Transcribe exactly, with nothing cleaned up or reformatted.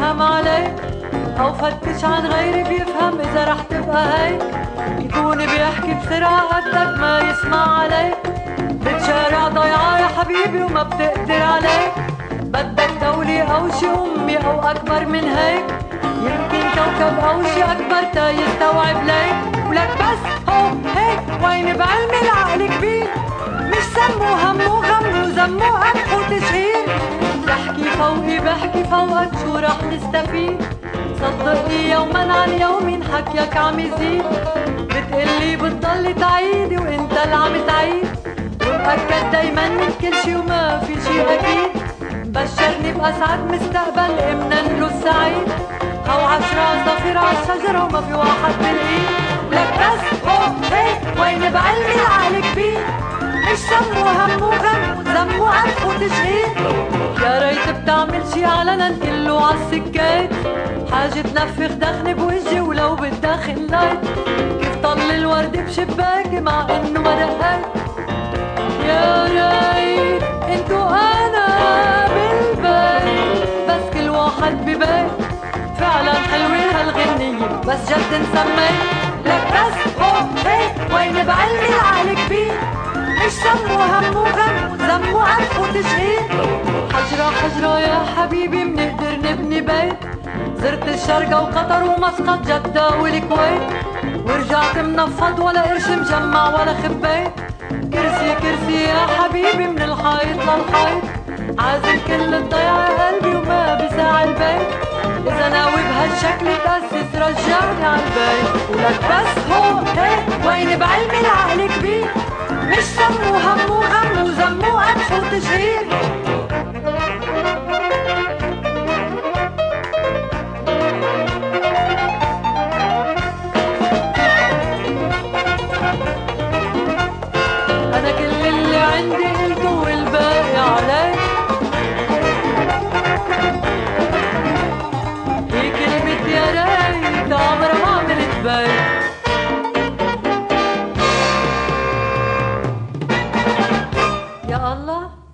افهم عليك او فتش عن غيري بيفهم اذا رح تبقى هيك. يكون بيحكي بسرعة قدك ما يسمع عليك. بتشارع ضيعة يا حبيبي وما بتقدر عليك. بدك دولة او شي امي او اكبر من هيك. يمكن كوكب او شي اكبر تا يستوعب ليك. ولك بس هو هيك وين بعلمي العقل كبير. مش سمو همو غمو زمو قمح وتشهير. بحكي فوقي بحكي فوقك شو رح نستفيد. صدقني يوما عن يوم حكيك عم يزيد. بتقلي بتضلي تعيدي وانت اللي عم تعيد. ومأكد دايما من كل شي وما في شي اكيد. بشرني بأسعد مستقبل امنا له السعيد. هو عشرة صفير عالشجرة وما في واحد بالايد. لك بس هو هيك وين بعلمي العقل كبير. مش سمو همو غم زمو قمح وتشهير. يا ريت بتعمل شي علنا كله عالسكات. حاجة تنفخ دخن بوجهي ولو بتدخل لايت. كيف طل الورد بشباكي مع انه ما دقات. يا ريت انتو انا بالبيت بس كل واحد ببيت. فعلا حلوة هالغنية بس جد نسميت. لك بس هو هيك وين بعلمي العقل كبير. مش سمو همو غم زمو قمح وتشهير. حجرة حجرة يا حبيبي منقدر نبني بيت. زرت الشرقة وقطر ومسقط جدة والكويت. ورجعت منفض ولا قرش مجمع ولا خبيت. كرسي كرسي يا حبيبي من الحيط للحيط. عازم كل الضيعة قلبي وما بساع البيت. إذا ناوي بهالشكل تأسس رجعني عالبيت. ولك بس هو هيك وين بعلمي العقل كبير. مش سمو همو غمو زمو قمح وتشهير. أنا كل اللي عندي قلته والباقي عليك. هي كلمة يا ريت عمرها ما عملت بيت. يا الله